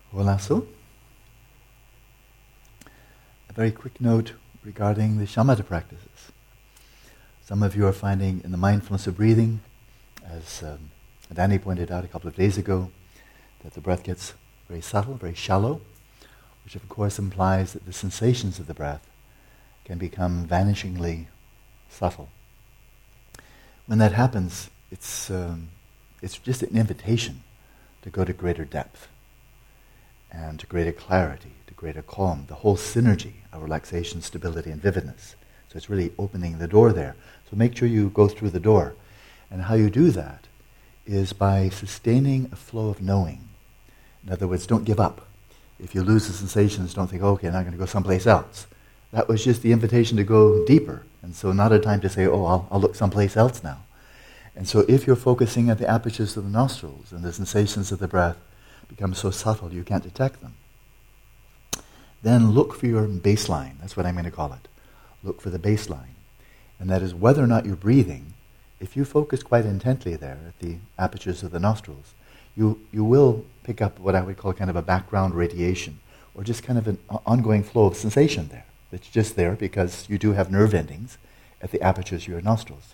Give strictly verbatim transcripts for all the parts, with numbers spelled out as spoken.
Olasu. A very quick note regarding the shamatha practices. Some of you are finding in the mindfulness of breathing, as um, Danny pointed out a couple of days ago, that the breath gets very subtle, very shallow, which of course implies that the sensations of the breath can become vanishingly subtle. When that happens, it's um, it's just an invitation to go to greater depth and to greater clarity, to greater calm, the whole synergy of relaxation, stability, and vividness. So it's really opening the door there. So make sure you go through the door. And how you do that is by sustaining a flow of knowing. In other words, don't give up. If you lose the sensations, don't think, oh, okay, now I'm going to go someplace else. That was just the invitation to go deeper. And so not a time to say, oh, I'll, I'll look someplace else now. And so if you're focusing at the apertures of the nostrils and the sensations of the breath become so subtle you can't detect them, then look for your baseline. That's what I'm going to call it. Look for the baseline. And that is whether or not you're breathing. If you focus quite intently there at the apertures of the nostrils, you, you will pick up what I would call kind of a background radiation, or just kind of an ongoing flow of sensation there. It's just there because you do have nerve endings at the apertures of your nostrils.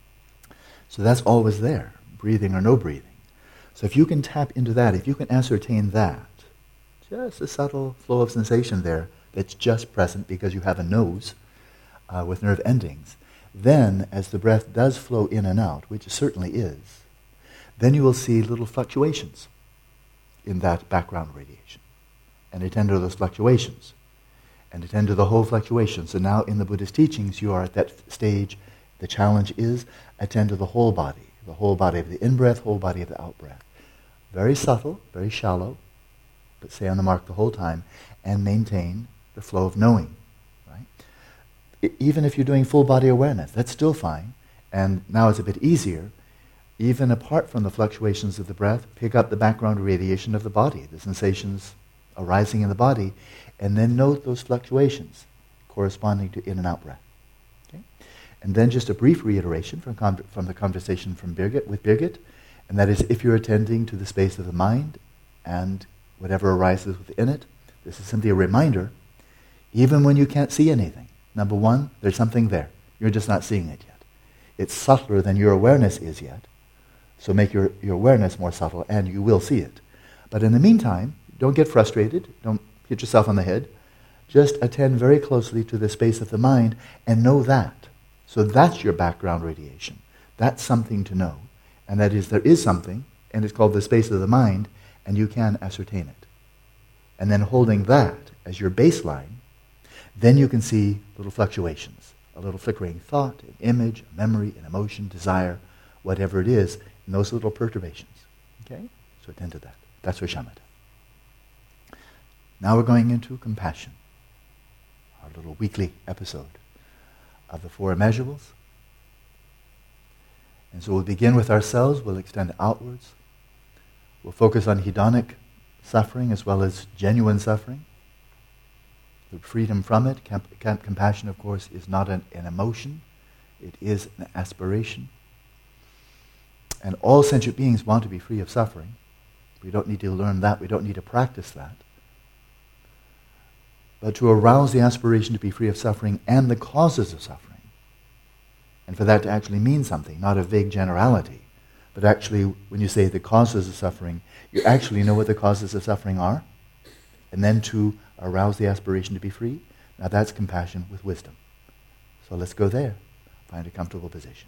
So that's always there, breathing or no breathing. So if you can tap into that, if you can ascertain that, just a subtle flow of sensation there that's just present because you have a nose uh, with nerve endings, then as the breath does flow in and out, which it certainly is, then you will see little fluctuations in that background radiation. And attend to those fluctuations. And attend to the whole fluctuation. So now in the Buddhist teachings, you are at that stage. The challenge is attend to the whole body. The whole body of the in-breath, whole body of the out-breath. Very subtle, very shallow, but stay on the mark the whole time and maintain the flow of knowing. Right? I, even if you're doing full body awareness, that's still fine. And now it's a bit easier. Even apart from the fluctuations of the breath, pick up the background radiation of the body, the sensations arising in the body, and then note those fluctuations corresponding to in and out breath. Okay? And then just a brief reiteration from, con- from the conversation from Birgit, with Birgit, and that is if you're attending to the space of the mind and whatever arises within it, this is simply a reminder, even when you can't see anything. Number one, there's something there. You're just not seeing it yet. It's subtler than your awareness is yet. So make your, your awareness more subtle and you will see it. But in the meantime, don't get frustrated. Don't hit yourself on the head. Just attend very closely to the space of the mind and know that. So that's your background radiation. That's something to know. And that is, there is something, and it's called the space of the mind, and you can ascertain it. And then holding that as your baseline, then you can see little fluctuations, a little flickering thought, an image, a memory, an emotion, desire, whatever it is, and those little perturbations. Okay? So attend to that. That's for shamatha. Now we're going into compassion, our little weekly episode of the Four Immeasurables. And so we'll begin with ourselves, we'll extend outwards. We'll focus on hedonic suffering as well as genuine suffering. The freedom from it. Camp- camp- compassion, of course, is not an, an emotion. It is an aspiration. And all sentient beings want to be free of suffering. We don't need to learn that. We don't need to practice that. But to arouse the aspiration to be free of suffering and the causes of suffering, and for that to actually mean something, not a vague generality, but actually when you say the causes of suffering, you actually know what the causes of suffering are, and then to arouse the aspiration to be free, now that's compassion with wisdom. So let's go there. Find a comfortable position.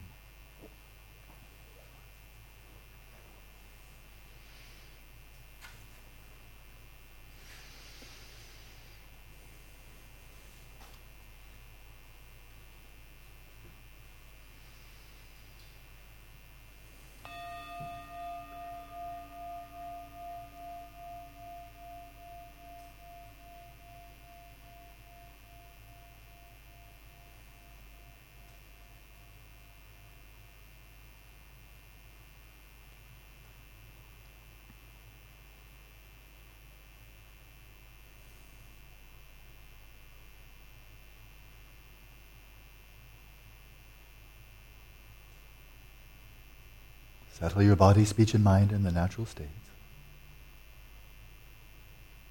Settle your body, speech, and mind in the natural states.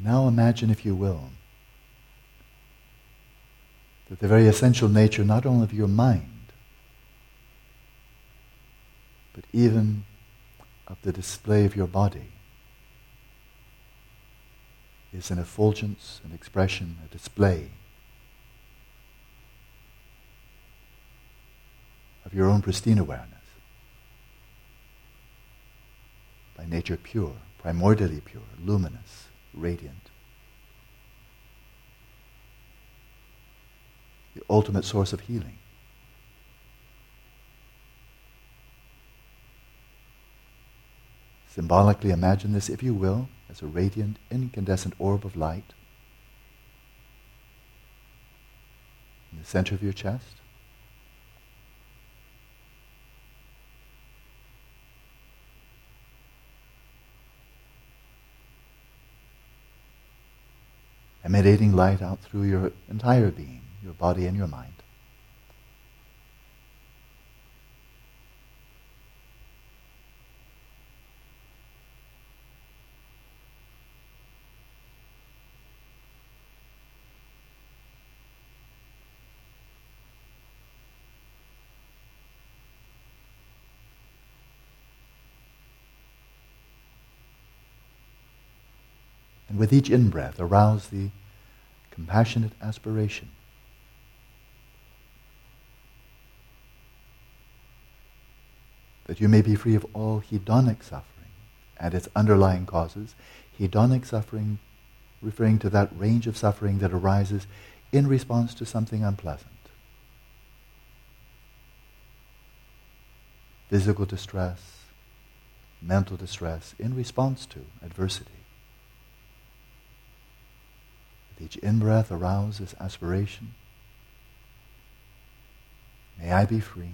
And now imagine, if you will, that the very essential nature not only of your mind, but even of the display of your body is an effulgence, an expression, a display of your own pristine awareness. By nature pure, primordially pure, luminous, radiant. The ultimate source of healing. Symbolically imagine this, if you will, as a radiant, incandescent orb of light in the center of your chest. Emanating light out through your entire being, your body and your mind. And with each in-breath, arouse the compassionate aspiration that you may be free of all hedonic suffering and its underlying causes. Hedonic suffering referring to that range of suffering that arises in response to something unpleasant. Physical distress, mental distress in response to adversity. Each in-breath arouses aspiration. May I be free.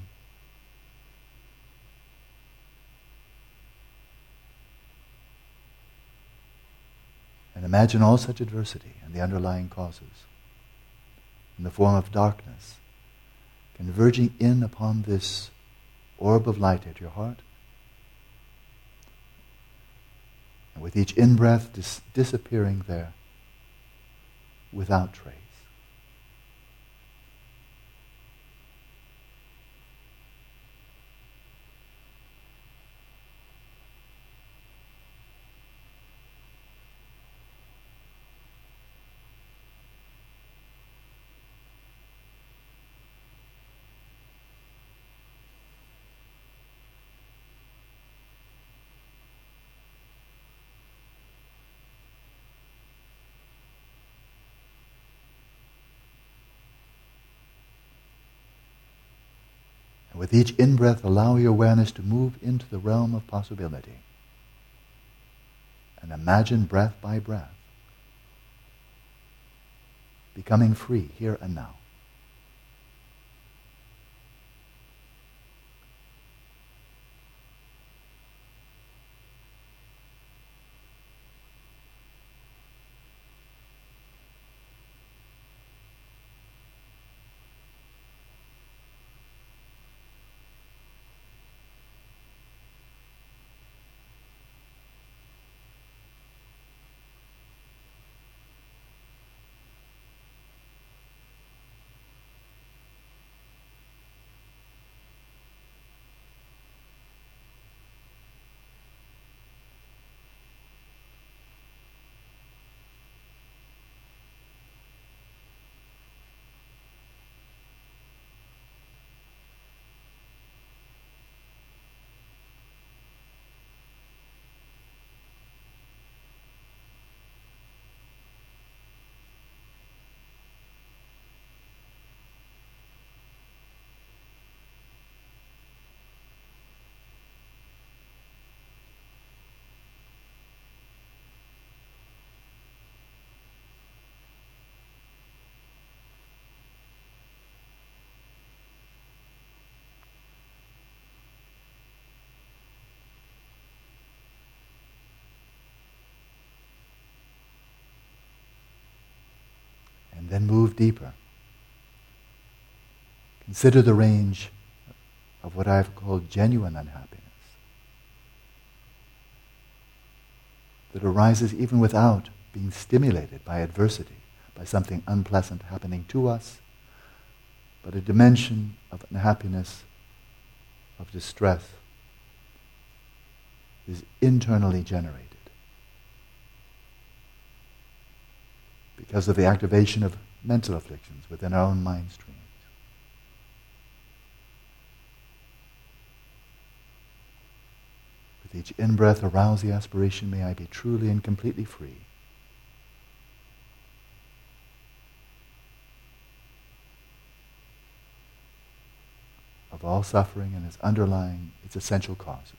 And imagine all such adversity and the underlying causes in the form of darkness converging in upon this orb of light at your heart. And with each in-breath dis- disappearing there without trace. With each in-breath, allow your awareness to move into the realm of possibility. And imagine breath by breath becoming free here and now. And then move deeper. Consider the range of what I've called genuine unhappiness that arises even without being stimulated by adversity, by something unpleasant happening to us, but a dimension of unhappiness, of distress, is internally generated because of the activation of mental afflictions within our own mind streams. With each in-breath, arouse the aspiration, may I be truly and completely free. Of all suffering and its underlying, its essential causes.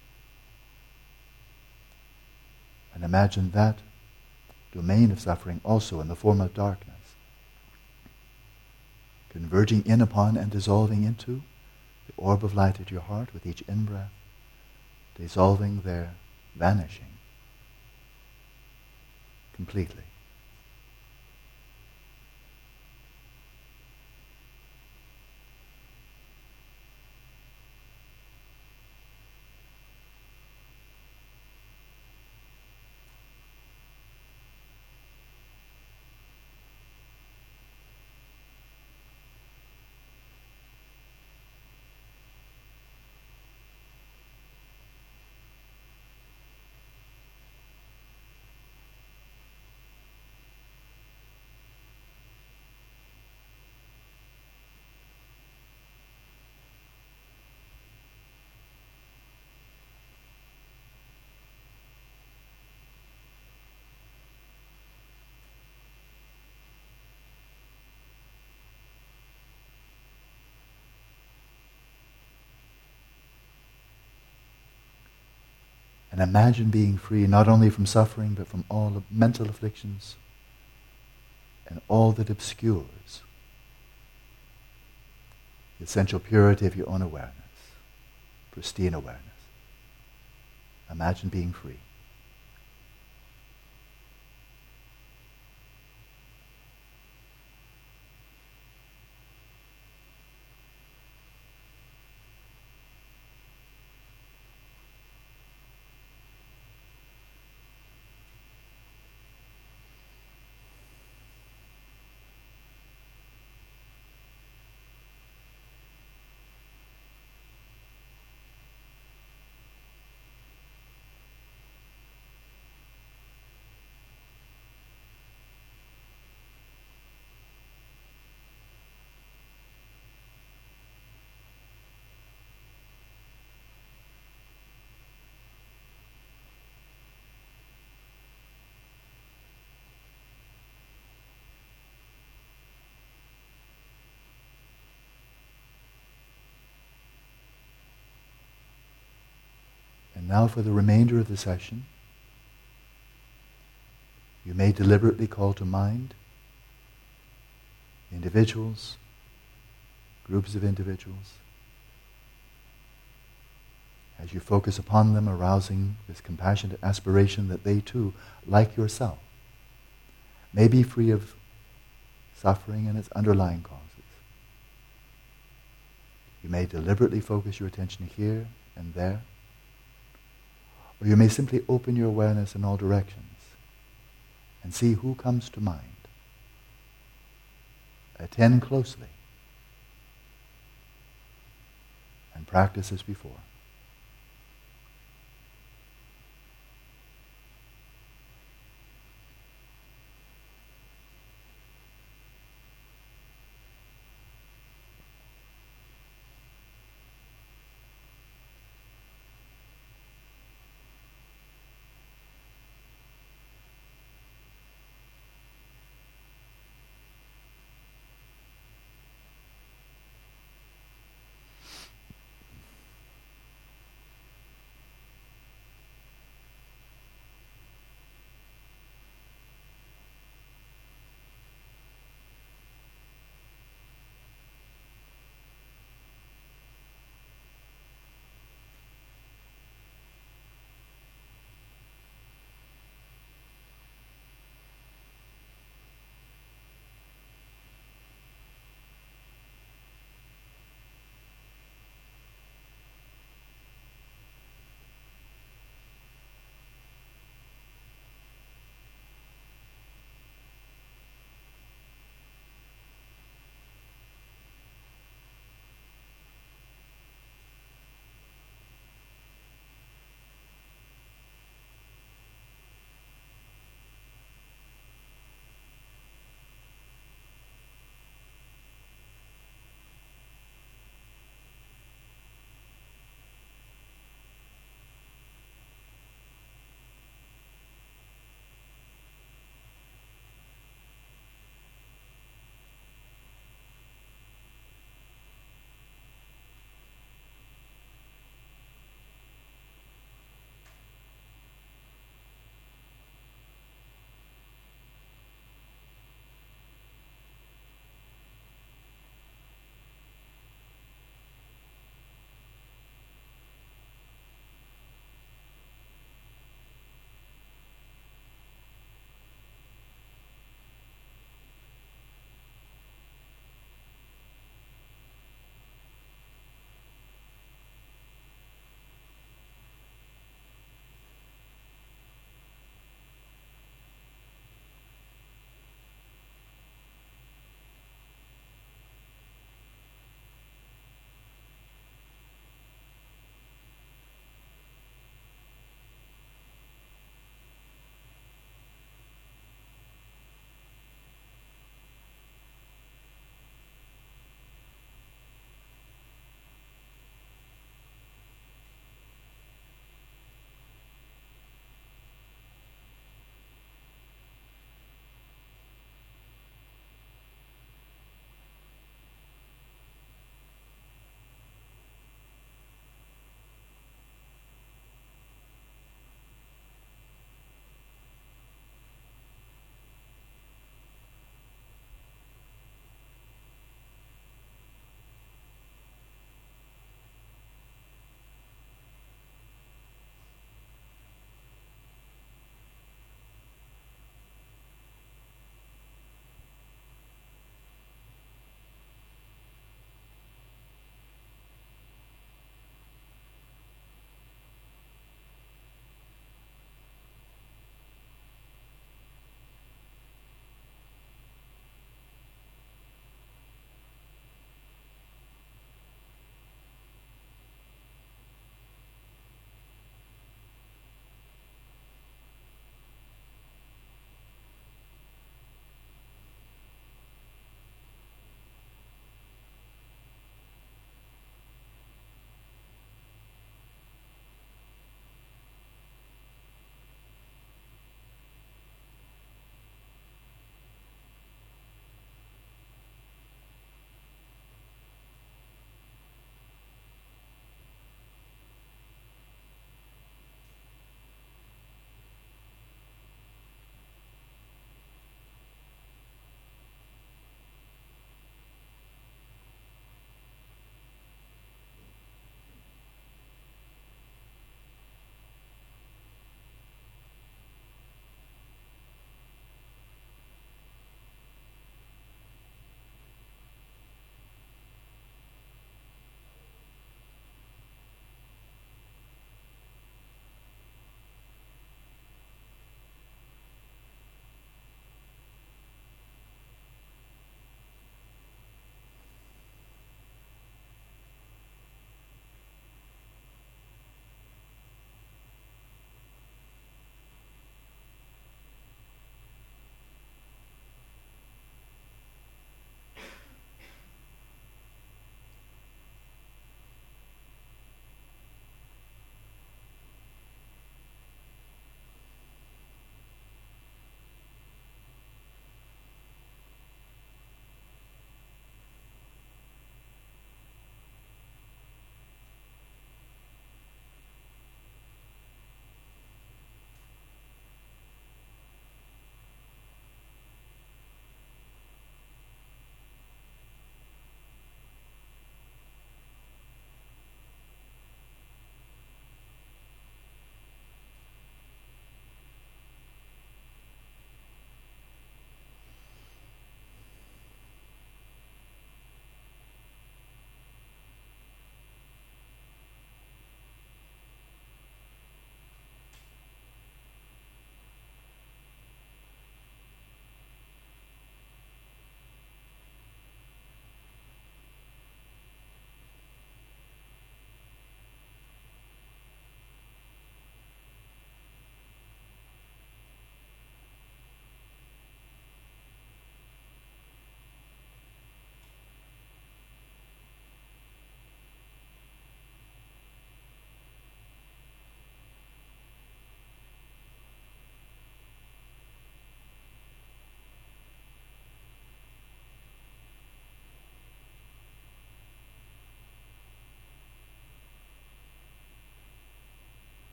And imagine that domain of suffering also in the form of darkness, converging in upon and dissolving into the orb of light at your heart with each in-breath, dissolving there, vanishing completely. And imagine being free not only from suffering, but from all the mental afflictions and all that obscures the essential purity of your own awareness, pristine awareness. Imagine being free. And now for the remainder of the session, you may deliberately call to mind individuals, groups of individuals. As you focus upon them, arousing this compassionate aspiration that they too, like yourself, may be free of suffering and its underlying causes. You may deliberately focus your attention here and there, or you may simply open your awareness in all directions and see who comes to mind. Attend closely and practice as before.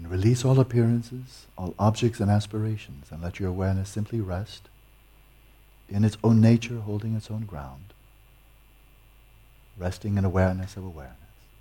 And release all appearances, all objects and aspirations, and let your awareness simply rest in its own nature, holding its own ground, resting in awareness of awareness.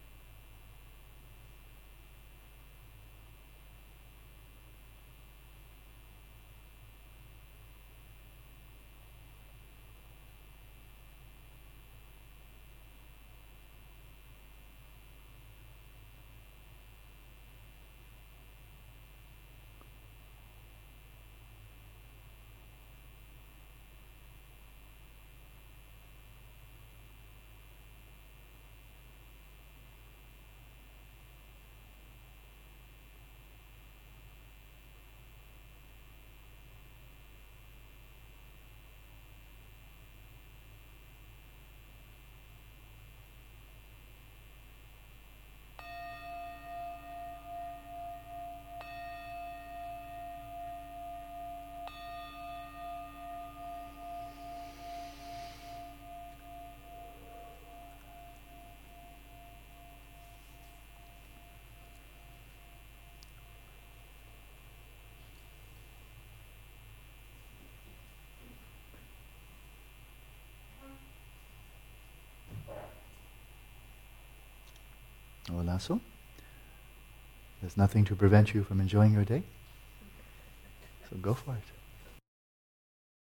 Oh, Lasso, there's nothing to prevent you from enjoying your day, so go for it.